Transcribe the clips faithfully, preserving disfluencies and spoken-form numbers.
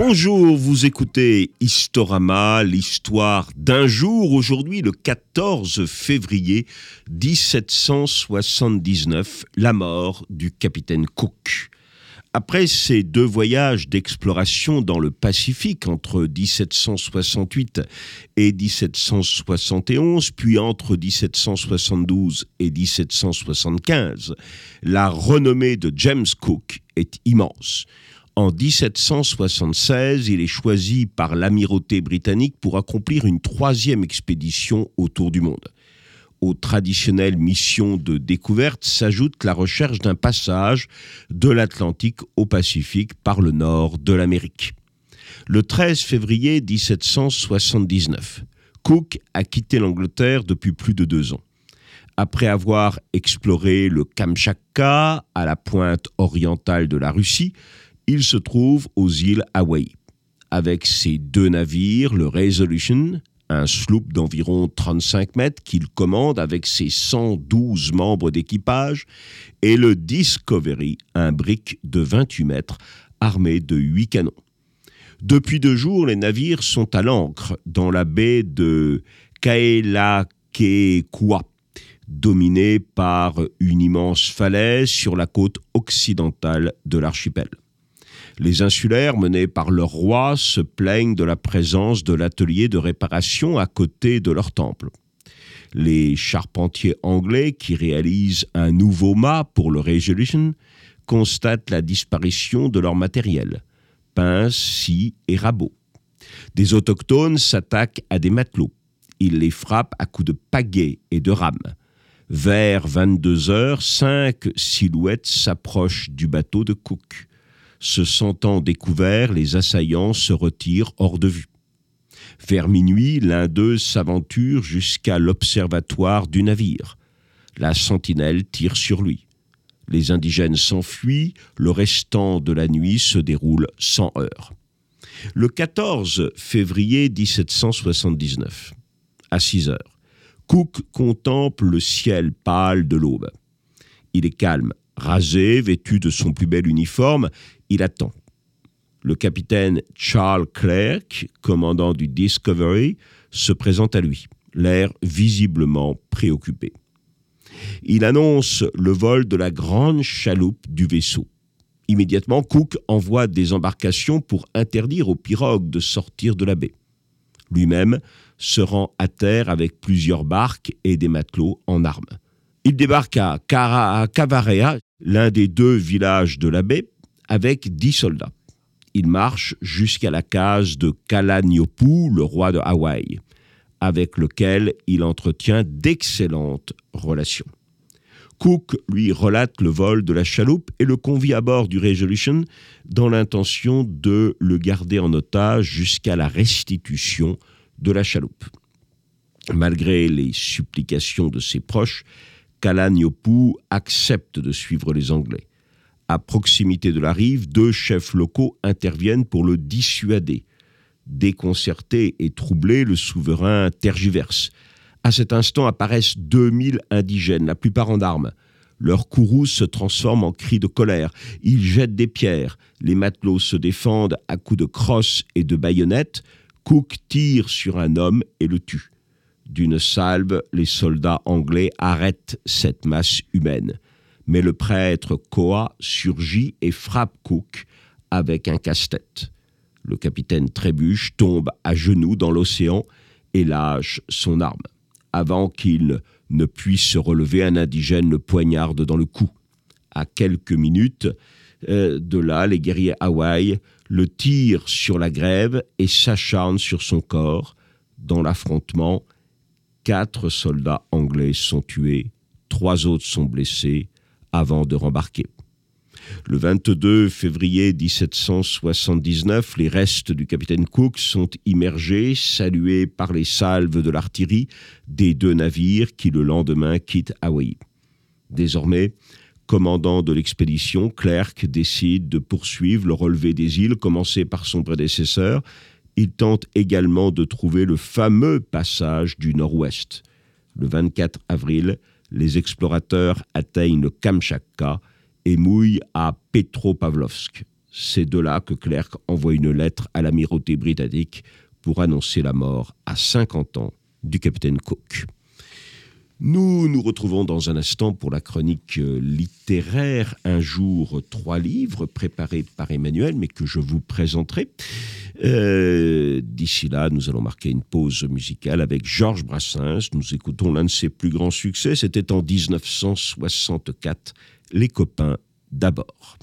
Bonjour, vous écoutez Historama, l'histoire d'un jour, aujourd'hui le quatorze février dix-sept cent soixante-dix-neuf, la mort du capitaine Cook. Après ces deux voyages d'exploration dans le Pacifique entre dix-sept cent soixante-huit et dix-sept cent soixante et onze, puis entre dix-sept cent soixante-douze et dix-sept cent soixante-quinze, la renommée de James Cook est immense. En dix-sept cent soixante-seize, il est choisi par l'amirauté britannique pour accomplir une troisième expédition autour du monde. Aux traditionnelles missions de découverte s'ajoute la recherche d'un passage de l'Atlantique au Pacifique par le nord de l'Amérique. Le treize février dix-sept cent soixante-dix-neuf, Cook a quitté l'Angleterre depuis plus de deux ans. Après avoir exploré le Kamtchatka à la pointe orientale de la Russie, il se trouve aux îles Hawaï. Avec ses deux navires, le Resolution, un sloop d'environ trente-cinq mètres qu'il commande avec ses cent douze membres d'équipage, et le Discovery, un brick de vingt-huit mètres armé de huit canons. Depuis deux jours, les navires sont à l'ancre dans la baie de Kaelakekua, dominée par une immense falaise sur la côte occidentale de l'archipel. Les insulaires, menés par leur roi, se plaignent de la présence de l'atelier de réparation à côté de leur temple. Les charpentiers anglais, qui réalisent un nouveau mât pour le Resolution, constatent la disparition de leur matériel, pinces, scies et rabots. Des autochtones s'attaquent à des matelots. Ils les frappent à coups de pagaie et de rames. Vers vingt-deux heures, cinq silhouettes s'approchent du bateau de Cook. Se sentant découverts, les assaillants se retirent hors de vue. Vers minuit, l'un d'eux s'aventure jusqu'à l'observatoire du navire. La sentinelle tire sur lui. Les indigènes s'enfuient, le restant de la nuit se déroule sans heurts. Le quatorze février dix-sept cent soixante-dix-neuf, à six heures, Cook contemple le ciel pâle de l'aube. Il est calme, rasé, vêtu de son plus bel uniforme, il attend. Le capitaine Charles Clerk, commandant du Discovery, se présente à lui, l'air visiblement préoccupé. Il annonce le vol de la grande chaloupe du vaisseau. Immédiatement, Cook envoie des embarcations pour interdire aux pirogues de sortir de la baie. Lui-même se rend à terre avec plusieurs barques et des matelots en armes. Il débarque à Kavarea, l'un des deux villages de la baie, avec dix soldats. Il marche jusqu'à la case de Kalaniopuu, le roi de Hawaï, avec lequel il entretient d'excellentes relations. Cook lui relate le vol de la chaloupe et le convie à bord du Resolution dans l'intention de le garder en otage jusqu'à la restitution de la chaloupe. Malgré les supplications de ses proches, Kalaniopuu accepte de suivre les Anglais. À proximité de la rive, deux chefs locaux interviennent pour le dissuader. Déconcerté et troublé, le souverain tergiverse. À cet instant apparaissent deux mille indigènes, la plupart en armes. Leur courroux se transforme en cris de colère. Ils jettent des pierres. Les matelots se défendent à coups de crosses et de baïonnettes. Cook tire sur un homme et le tue. D'une salve, les soldats anglais arrêtent cette masse humaine. Mais le prêtre Koa surgit et frappe Cook avec un casse-tête. Le capitaine trébuche, tombe à genoux dans l'océan et lâche son arme. Avant qu'il ne puisse se relever, un indigène le poignarde dans le cou. À quelques minutes euh, de là, les guerriers Hawaï le tirent sur la grève et s'acharnent sur son corps. Dans l'affrontement, quatre soldats anglais sont tués, trois autres sont blessés avant de rembarquer. Le vingt-deux février dix-sept cent soixante-dix-neuf, les restes du capitaine Cook sont immergés, salués par les salves de l'artillerie des deux navires qui le lendemain quittent Hawaï. Désormais, commandant de l'expédition, Clerk décide de poursuivre le relevé des îles commencé par son prédécesseur. Il tente également de trouver le fameux passage du Nord-Ouest. Le vingt-quatre avril, les explorateurs atteignent le Kamtchatka et mouillent à Petropavlovsk. C'est de là que Clerc envoie une lettre à l'amirauté britannique pour annoncer la mort à cinquante ans du capitaine Cook. Nous nous retrouvons dans un instant pour la chronique littéraire Un jour, trois livres, préparée par Emmanuel, mais que je vous présenterai. Euh, d'ici là, nous allons marquer une pause musicale avec Georges Brassens. Nous écoutons l'un de ses plus grands succès, c'était en dix-neuf cent soixante-quatre, Les copains d'abord.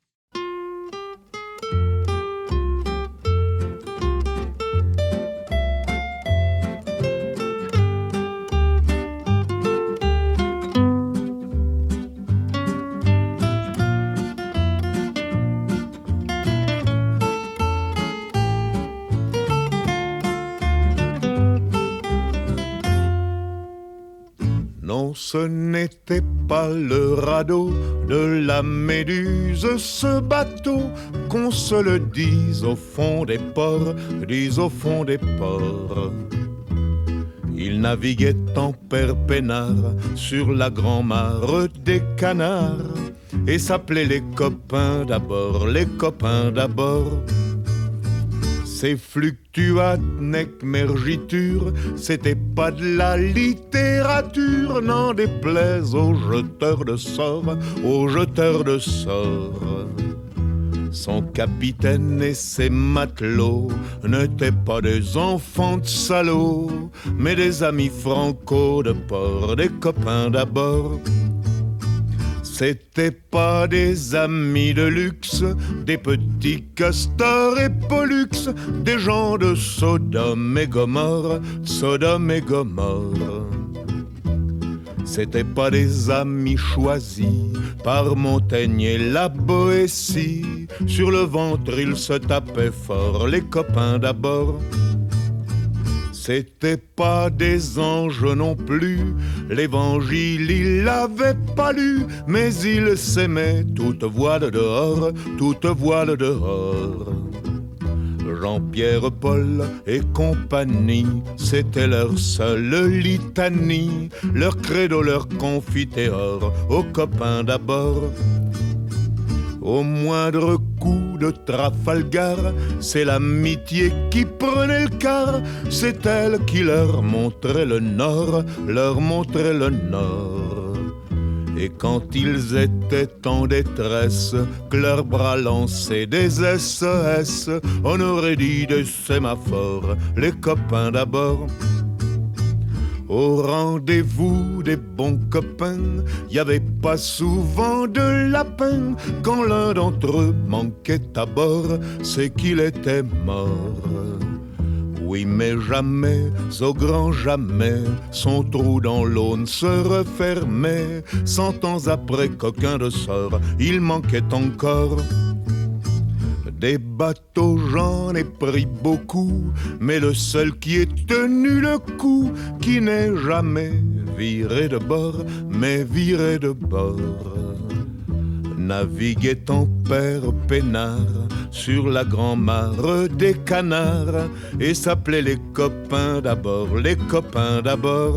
Non, ce n'était pas le radeau de la Méduse, ce bateau, qu'on se le dise au fond des ports, dise au fond des ports. Il naviguait en père peinard sur la grand-mare des canards et s'appelait les copains d'abord, les copains d'abord. Ces fluctuates nec mergiture, c'était pas de la littérature, n'en déplaise aux jeteurs de sorts, aux jeteurs de sorts. Son capitaine et ses matelots n'étaient pas des enfants de salauds, mais des amis franco de port, des copains d'abord. C'étaient pas des amis de luxe, des petits castors et pollux, des gens de Sodome et Gomorre, Sodome et Gomorre. C'étaient pas des amis choisis par Montaigne et la Boétie. Sur le ventre ils se tapaient fort, les copains d'abord. C'étaient pas des anges non plus, l'évangile il l'avait pas lu, mais ils s'aimaient toute voile dehors, toute voile dehors. Jean-Pierre, Paul et compagnie, c'était leur seule litanie, leur credo, leur confiteor, aux copains d'abord. Au moindre coup de Trafalgar, c'est l'amitié qui prenait le quart, c'est elle qui leur montrait le nord, leur montrait le nord. Et quand ils étaient en détresse, que leurs bras lançaient des S O S, on aurait dit des sémaphores, les copains d'abord. Au rendez-vous des bons copains, y avait pas souvent de la peine. Quand l'un d'entre eux manquait à bord, c'est qu'il était mort. Oui, mais jamais, au grand jamais, son trou dans l'eau se refermait. Cent ans après qu'aucun de sort, il manquait encore. Des bateaux, j'en ai pris beaucoup, mais le seul qui ait tenu le coup, qui n'est jamais viré de bord, mais viré de bord. Naviguait en père peinard sur la grand-mare des canards et s'appelait les copains d'abord, les copains d'abord.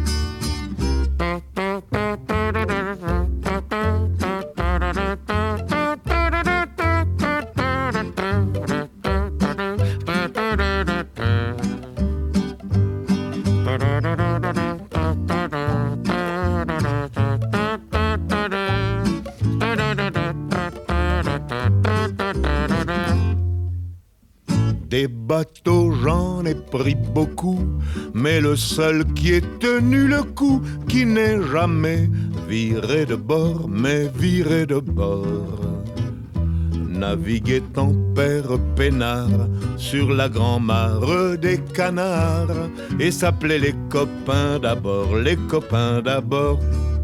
Des bateaux, j'en ai pris beaucoup, mais le seul qui ait tenu le coup, qui n'est jamais viré de bord, mais viré de bord. Naviguait en père peinard sur la grand-mare des canards et s'appelait les copains d'abord, les copains d'abord.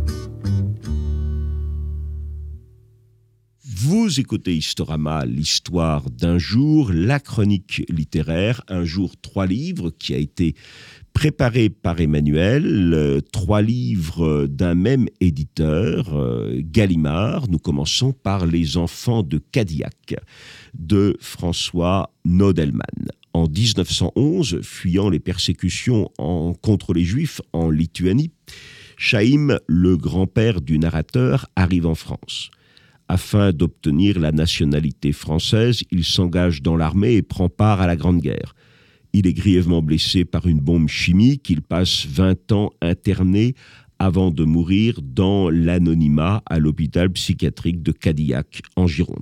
Vous écoutez Historama, l'histoire d'un jour, la chronique littéraire, un jour, trois livres, qui a été préparé par Emmanuel, euh, trois livres d'un même éditeur, euh, Gallimard. Nous commençons par Les enfants de Cadillac, de François Nodelman. En dix-neuf cent onze, fuyant les persécutions en, contre les Juifs en Lituanie, Chaim, le grand-père du narrateur, arrive en France. Afin d'obtenir la nationalité française, il s'engage dans l'armée et prend part à la Grande Guerre. Il est grièvement blessé par une bombe chimique. Il passe vingt ans interné avant de mourir dans l'anonymat à l'hôpital psychiatrique de Cadillac, en Gironde.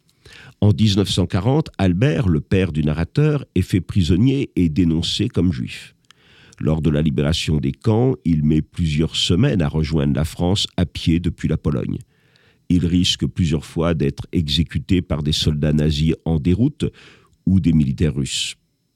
En dix-neuf cent quarante, Albert, le père du narrateur, est fait prisonnier et dénoncé comme juif. Lors de la libération des camps, il met plusieurs semaines à rejoindre la France à pied depuis la Pologne. Il risque plusieurs fois d'être exécuté par des soldats nazis en déroute ou des militaires russes.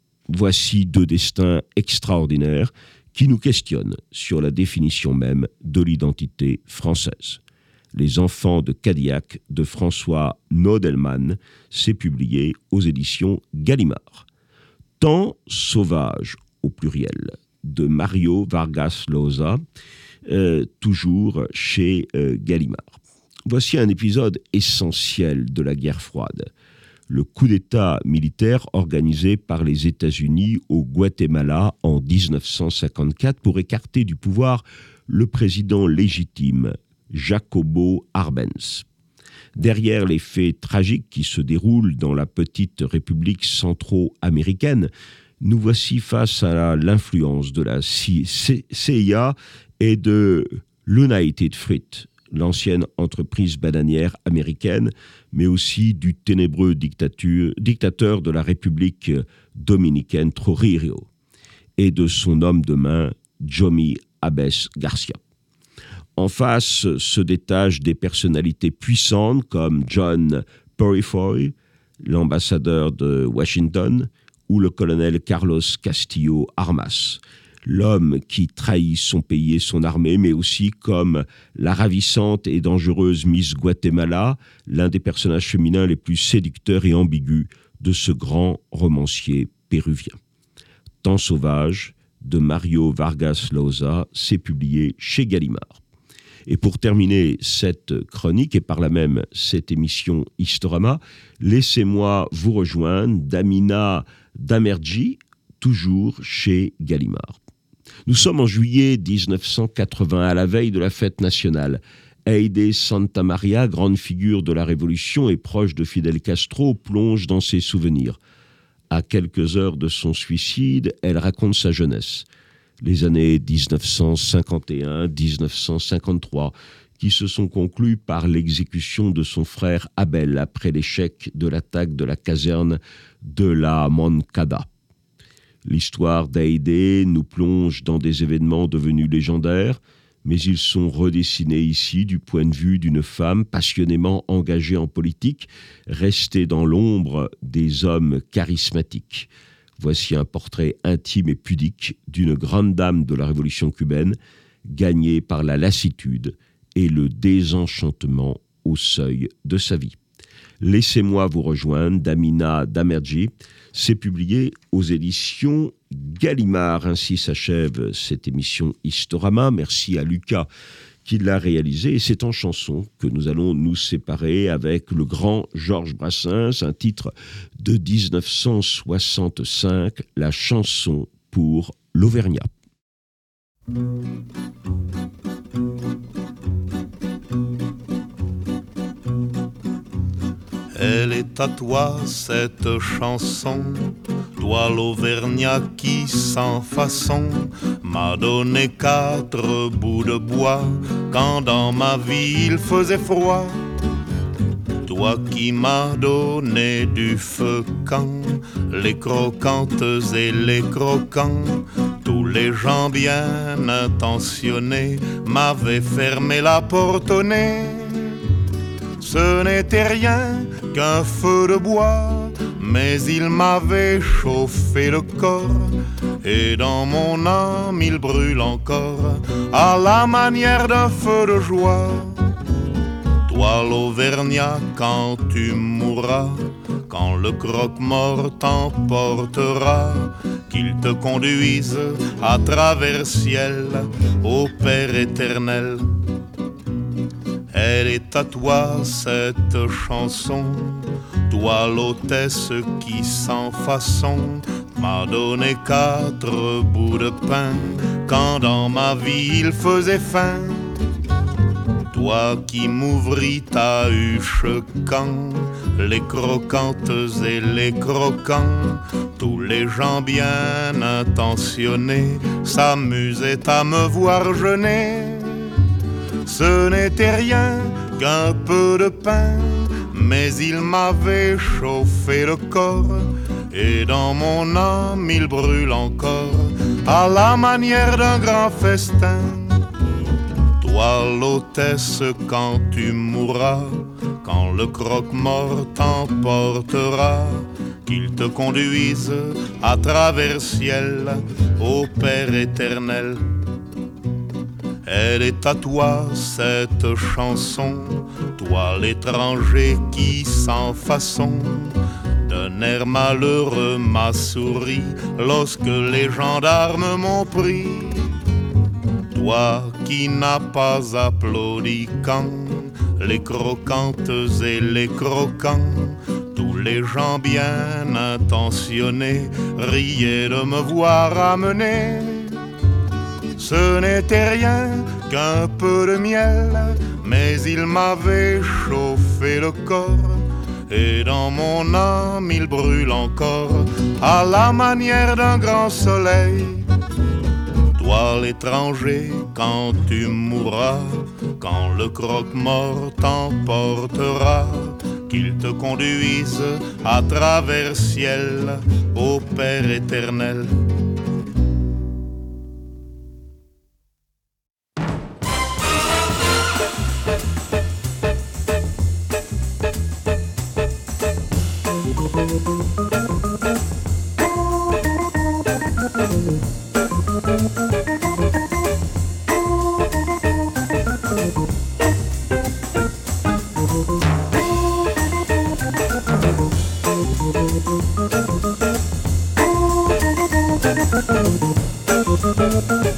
Voici deux destins extraordinaires qui nous questionnent sur la définition même de l'identité française. Les enfants de Cadillac de François Nodelman, c'est publié aux éditions Gallimard. Temps sauvage, au pluriel, de Mario Vargas Llosa, euh, toujours chez euh, Gallimard. Voici un épisode essentiel de la guerre froide. Le coup d'État militaire organisé par les États-Unis au Guatemala en dix-neuf cent cinquante-quatre pour écarter du pouvoir le président légitime, Jacobo Arbenz. Derrière les faits tragiques qui se déroulent dans la petite république centro-américaine, nous voici face à l'influence de la C I A et de l'United Fruit, l'ancienne entreprise bananière américaine, mais aussi du ténébreux dictateur de la République dominicaine Trujillo et de son homme de main, Jomy Abes Garcia. En face se détachent des personnalités puissantes comme John Purifoy, l'ambassadeur de Washington, ou le colonel Carlos Castillo Armas, l'homme qui trahit son pays et son armée, mais aussi comme la ravissante et dangereuse Miss Guatemala, l'un des personnages féminins les plus séducteurs et ambigus de ce grand romancier péruvien. Temps sauvage, de Mario Vargas Llosa, c'est publié chez Gallimard. Et pour terminer cette chronique et par là même cette émission Historama, laissez-moi vous rejoindre d'Amina Damerji, toujours chez Gallimard. Nous sommes en juillet dix-neuf cent quatre-vingts, à la veille de la fête nationale. Heide Santamaria, grande figure de la Révolution et proche de Fidel Castro, plonge dans ses souvenirs. À quelques heures de son suicide, elle raconte sa jeunesse. Les années dix-neuf cent cinquante et un à dix-neuf cent cinquante-trois, qui se sont conclues par l'exécution de son frère Abel après l'échec de l'attaque de la caserne de la Moncada. L'histoire d'Heide nous plonge dans des événements devenus légendaires, mais ils sont redessinés ici du point de vue d'une femme passionnément engagée en politique, restée dans l'ombre des hommes charismatiques. Voici un portrait intime et pudique d'une grande dame de la Révolution cubaine, gagnée par la lassitude et le désenchantement au seuil de sa vie. Laissez-moi vous rejoindre d'Amina Damerji. C'est publié aux éditions Gallimard. Ainsi s'achève cette émission Historama. Merci à Lucas qui l'a réalisé. Et c'est en chanson que nous allons nous séparer avec le grand Georges Brassens, un titre de dix-neuf cent soixante-cinq, la chanson pour l'Auvergnat. Elle est à toi cette chanson, toi l'Auvergnat qui sans façon m'a donné quatre bouts de bois quand dans ma vie il faisait froid. Toi qui m'as donné du feu quand les croquantes et les croquants, tous les gens bien intentionnés m'avaient fermé la porte au nez. Ce n'était rien qu'un feu de bois, mais il m'avait chauffé le corps, et dans mon âme il brûle encore, à la manière d'un feu de joie. Toi l'Auvergnat, quand tu mourras, quand le croque-mort t'emportera, qu'il te conduise à travers ciel au Père éternel. Elle est à toi cette chanson, toi l'hôtesse qui sans façon m'a donné quatre bouts de pain quand dans ma vie il faisait faim. toi qui m'ouvris ta huche quand les croquantes et les croquants, tous les gens bien intentionnés s'amusaient à me voir jeûner. Ce n'était rien qu'un peu de pain, mais il m'avait chauffé le corps, et dans mon âme il brûle encore à la manière d'un grand festin. Toi l'hôtesse, quand tu mourras, quand le croque-mort t'emportera, qu'il te conduise à travers ciel au Père éternel. Elle est à toi cette chanson, toi l'étranger qui sans façon d'un air malheureux m'a souri lorsque les gendarmes m'ont pris. Toi qui n'as pas applaudi quand les croquantes et les croquants, tous les gens bien intentionnés riaient de me voir amener. Ce n'était rien qu'un peu de miel, mais il m'avait chauffé le corps, et dans mon âme il brûle encore à la manière d'un grand soleil. Toi l'étranger, quand tu mourras, quand le croque-mort t'emportera, qu'il te conduise à travers ciel au Père éternel. Thank you.